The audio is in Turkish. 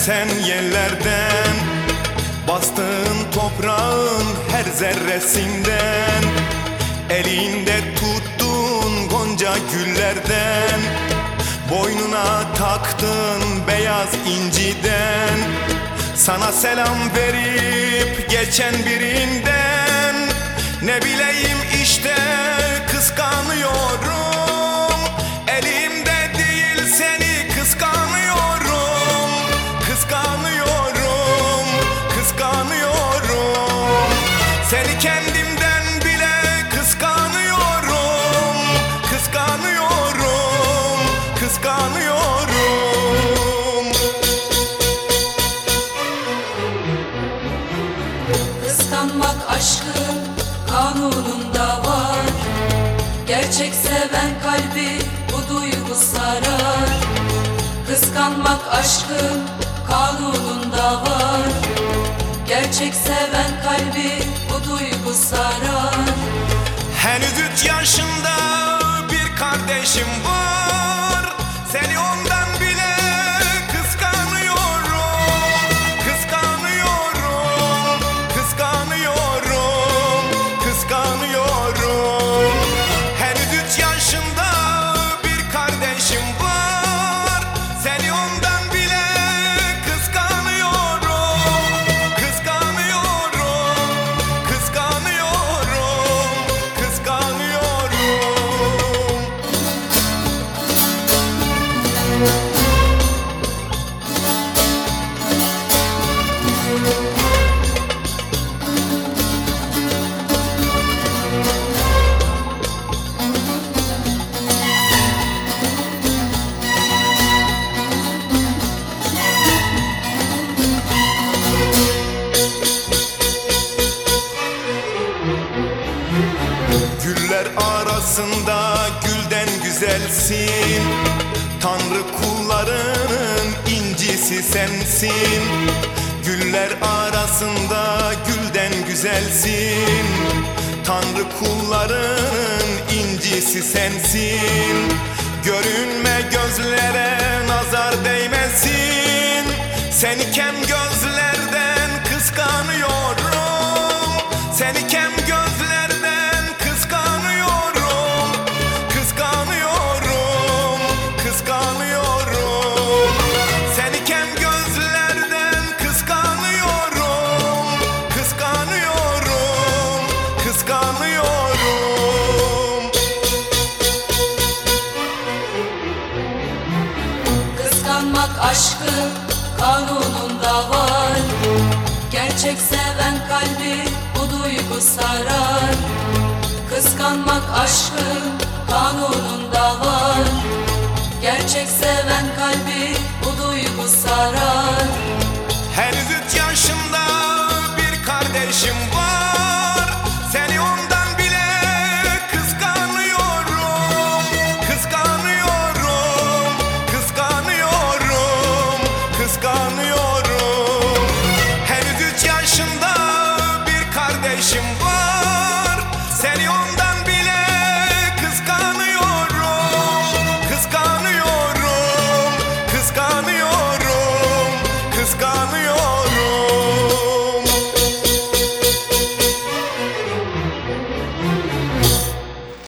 sen yerlerden, bastığın toprağın her zerresinden, elinde tuttuğun gonca güllerden, boynuna taktın beyaz inciden, sana selam verip geçen birinden, ne bileyim işte kıskanıyorum, elimde değil seni kıskanıyorum, kıskanıyorum, kıskanıyorum, seni kendimden bile kıskanıyorum, kıskanıyorum, kıskanıyorum. Kıskanmak aşkın kanununda var, gerçek seven kalbi bu duygu sarar. Kıskanmak aşkın kanununda var, gerçek seven kalbi bu duygu sarar. Henüz 3 yaşında bir kardeşim var, seni ondan bile kıskanıyorum, kıskanıyorum, kıskanıyorum, kıskanıyorum. Henüz 3 yaşında bir kardeşim var, seni ondan bile kıskanıyorum, kıskanıyorum, kıskanıyorum, kıskanıyorum. Güller arasında gülden güzelsin, Tanrı kullarının incisi sensin. Güller arasında gülden güzelsin, Tanrı kullarının incisi sensin. Görünme gözlere nazar değmesin, seni kem gözlerden kıskanıyorum, seni kem gözlerden kıskanıyorum, kıskanıyorum, kıskanıyorum, seni kem gözlerden kıskanıyorum, kıskanıyorum, kıskanıyorum. Kıskanmak aşkın kanununda var, gerçek seven kalbi bu duygu sarar. Kıskanmak aşkın kanununda var, gerçek seven kalbi bu duygu sarar.